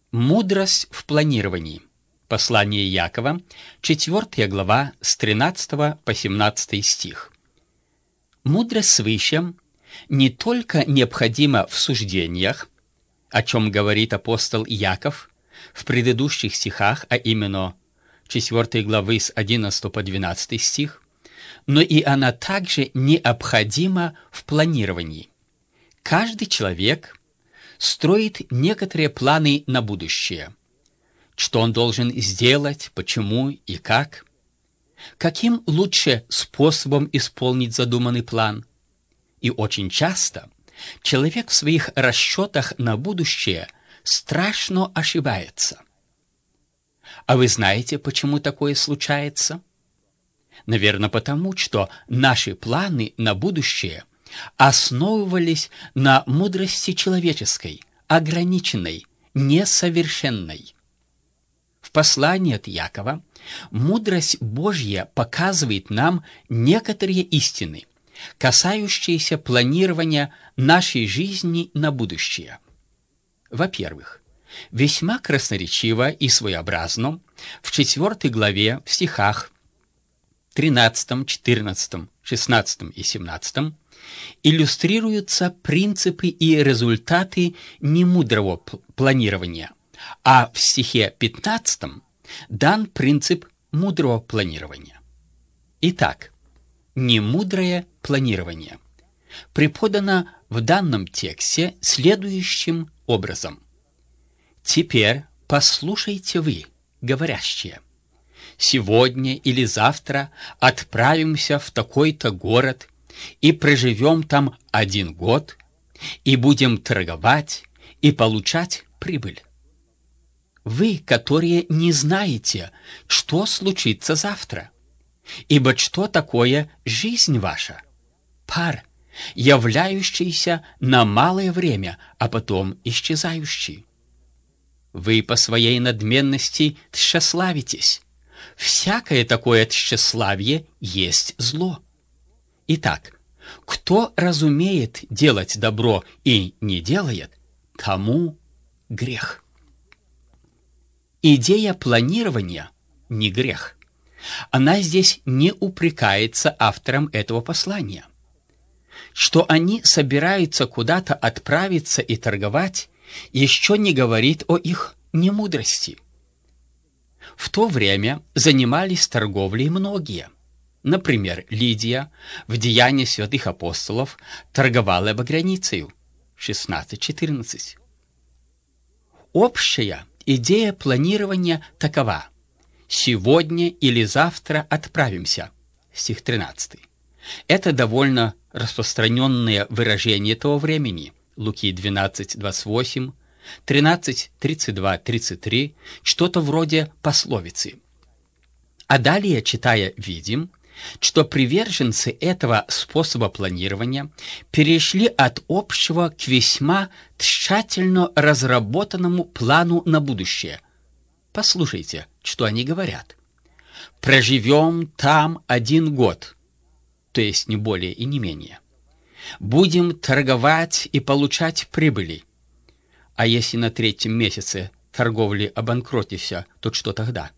Мудрость в планировании. Послание Якова, 4 глава, с 13 по 17 стих. Мудрость свыше не только необходима в суждениях, о чем говорит апостол Яков в предыдущих стихах, а именно 4 главы с 11 по 12 стих, но и она также необходима в планировании. Каждый человек строит некоторые планы на будущее. Что он должен сделать, почему и как. Каким лучше способом исполнить задуманный план. И очень часто человек в своих расчетах на будущее страшно ошибается. А вы знаете, почему такое случается? Наверное, потому, что наши планы на будущее основывались на мудрости человеческой, ограниченной, несовершенной. В послании от Якова мудрость Божья показывает нам некоторые истины, касающиеся планирования нашей жизни на будущее. Во-первых, весьма красноречиво и своеобразно в 4 главе в стихах 13, 14, 16 и 17 иллюстрируются принципы и результаты немудрого планирования, а в стихе 15 дан принцип мудрого планирования. Итак, немудрое планирование преподано в данном тексте следующим образом. «Теперь послушайте вы, говорящие, сегодня или завтра отправимся в такой-то город и проживем там 1 год, и будем торговать и получать прибыль. Вы, которые не знаете, что случится завтра, ибо что такое жизнь ваша? Пар, являющийся на малое время, а потом исчезающий. Вы по своей надменности тщеславитесь. Всякое такое тщеславие есть зло. Итак, кто разумеет делать добро и не делает, тому грех». Идея планирования не грех. Она здесь не упрекается автором этого послания. Что они собираются куда-то отправиться и торговать, еще не говорит о их немудрости. В то время занимались торговлей многие. Например, Лидия в Деянии святых апостолов торговала багряницею 16:14. Общая идея планирования такова: «Сегодня или завтра отправимся», стих 13. Это довольно распространенное выражение того времени. Луки 12:28, 13:32-33, что-то вроде пословицы. А далее, читая, видим, что приверженцы этого способа планирования перешли от общего к весьма тщательно разработанному плану на будущее. Послушайте, что они говорят. «Проживем там 1 год», то есть не более и не менее. «Будем торговать и получать прибыли». А если на 3-м месяце торговли обанкротимся, то что тогда?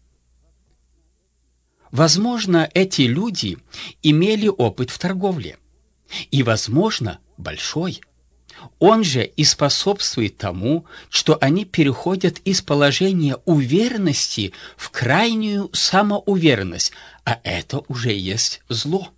Возможно, эти люди имели опыт в торговле, и, возможно, большой. Он же и способствует тому, что они переходят из положения уверенности в крайнюю самоуверенность, а это уже есть зло.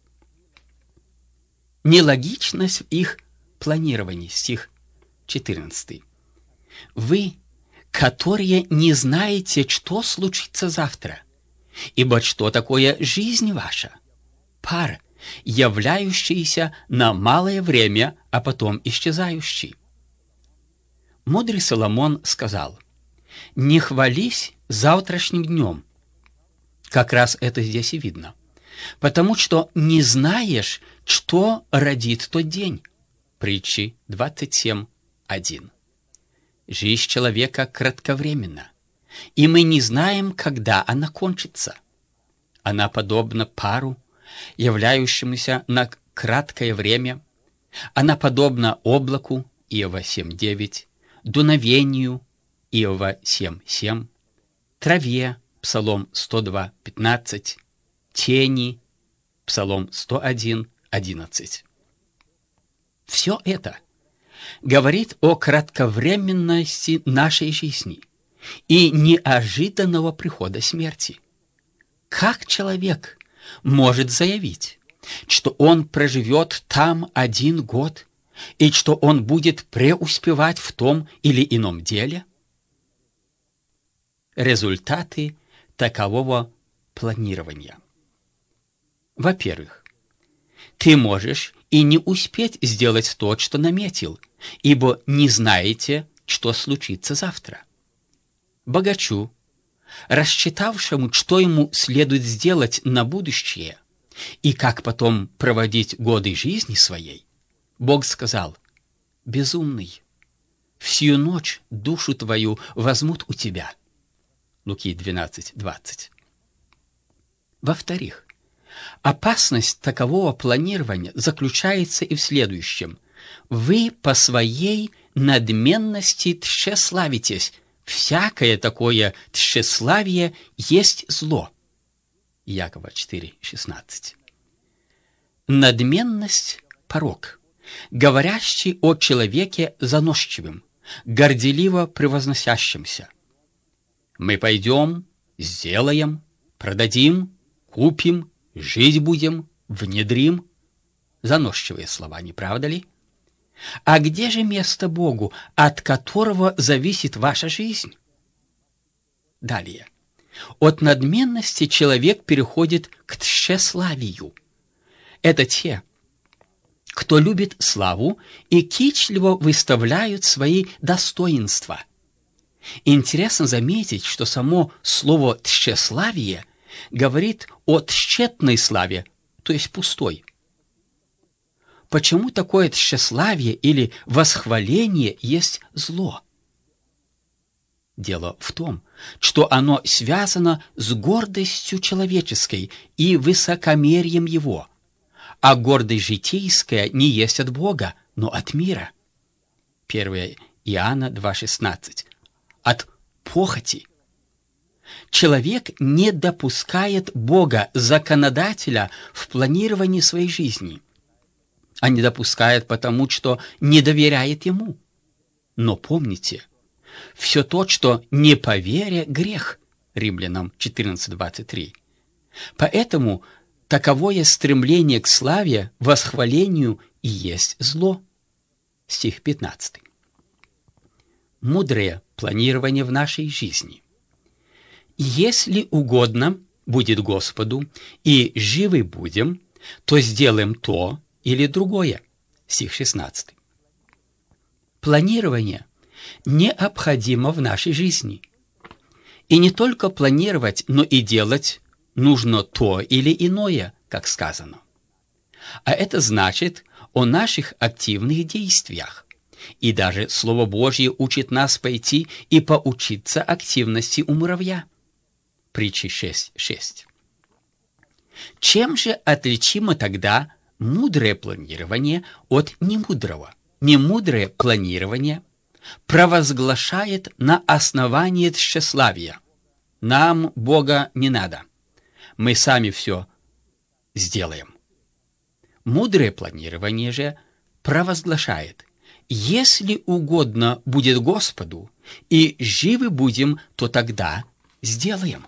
Нелогичность в их планировании, стих 14. «Вы, которые не знаете, что случится завтра, ибо что такое жизнь ваша? Пар, являющийся на малое время, а потом исчезающий». Мудрый Соломон сказал: «Не хвались завтрашним днем». Как раз это здесь и видно. Потому что не знаешь, что родит тот день. Притчи 27:1. Жизнь человека кратковременна, и мы не знаем, когда она кончится. Она подобна пару, являющемуся на краткое время. Она подобна облаку, Иова 7:9, дуновению, Иова 7:7, траве, Псалом 102:15, тени, Псалом 101:11. Все это говорит о кратковременности нашей жизни и неожиданного прихода смерти. Как человек может заявить, что он проживет там 1 год и что он будет преуспевать в том или ином деле? Результаты такового планирования. Во-первых, ты можешь и не успеть сделать то, что наметил, ибо не знаете, что случится завтра. Богачу, рассчитавшему, что ему следует сделать на будущее и как потом проводить годы жизни своей, Бог сказал: «Безумный, всю ночь душу твою возьмут у тебя». Луки 12:20. Во-вторых, опасность такового планирования заключается и в следующем: вы по своей надменности тщеславитесь. Всякое такое тщеславие есть зло. Иакова 4:16. Надменность – порок, говорящий о человеке заносчивым, горделиво превозносящимся. Мы пойдем, сделаем, продадим, купим, жить будем, внедрим. Заносчивые слова, не правда ли? А где же место Богу, от которого зависит ваша жизнь? Далее. От надменности человек переходит к тщеславию. Это те, кто любит славу и кичливо выставляют свои достоинства. Интересно заметить, что само слово «тщеславие» говорит о тщетной славе, то есть пустой. Почему такое тщеславие или восхваление есть зло? Дело в том, что оно связано с гордостью человеческой и высокомерием его, а гордость житейская не есть от Бога, но от мира. 1 Иоанна 2:16. От похоти. Человек не допускает Бога, законодателя, в планировании своей жизни, а не допускает потому, что не доверяет Ему. Но помните, все то, что не по вере, грех. Римлянам 14:23. Поэтому таковое стремление к славе, восхвалению и есть зло. Стих 15. Мудрое планирование в нашей жизни. Если угодно будет Господу, и живы будем, то сделаем то или другое. Стих 16. Планирование необходимо в нашей жизни. И не только планировать, но и делать нужно то или иное, как сказано. А это значит о наших активных действиях. И даже Слово Божье учит нас пойти и поучиться активности у муравья. Притчи 6:6. Чем же отличимо тогда мудрое планирование от немудрого? Немудрое планирование провозглашает на основании тщеславия: нам Бога не надо, мы сами все сделаем. Мудрое планирование же провозглашает: если угодно будет Господу, и живы будем, то тогда сделаем.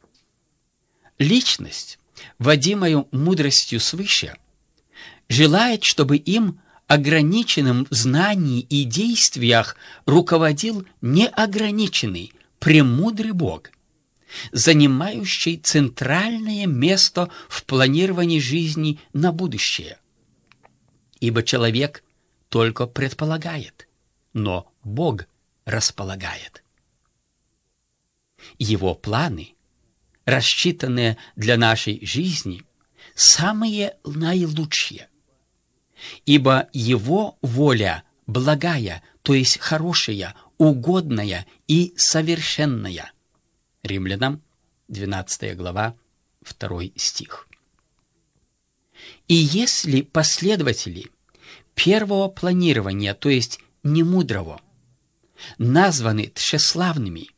Личность, водимая мудростью свыше, желает, чтобы им, ограниченным в знании и действиях, руководил неограниченный, премудрый Бог, занимающий центральное место в планировании жизни на будущее. Ибо человек только предполагает, но Бог располагает. Его планы, рассчитанные для нашей жизни, самые наилучшие, ибо Его воля благая, то есть хорошая, угодная и совершенная. Римлянам 12 глава, 2 стих. И если последователи первого планирования, то есть немудрого, названы тщеславными,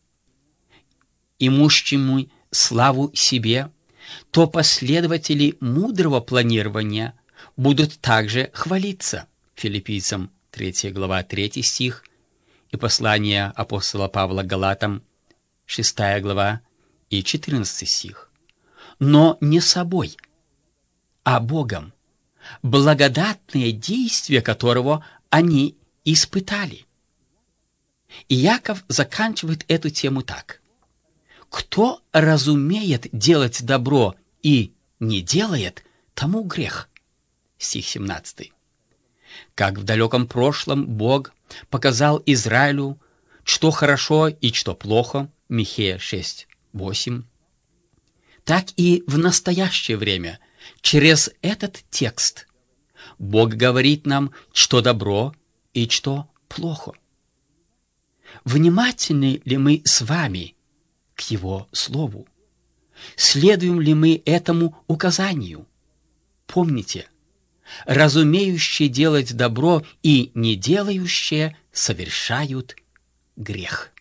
имущими славу себе, то последователи мудрого планирования будут также хвалиться. Филиппийцам 3 глава 3 стих и послание апостола Павла Галатам 6 глава и 14 стих. Но не собой, а Богом, благодатное действие которого они испытали. И Яков заканчивает эту тему так. «Кто разумеет делать добро и не делает, тому грех». Стих 17. Как в далеком прошлом Бог показал Израилю, что хорошо и что плохо, Михея 6:8, так и в настоящее время через этот текст Бог говорит нам, что добро и что плохо. Внимательны ли мы с вами к Его Слову? Следуем ли мы этому указанию? Помните, разумеющие делать добро и не делающие совершают грех.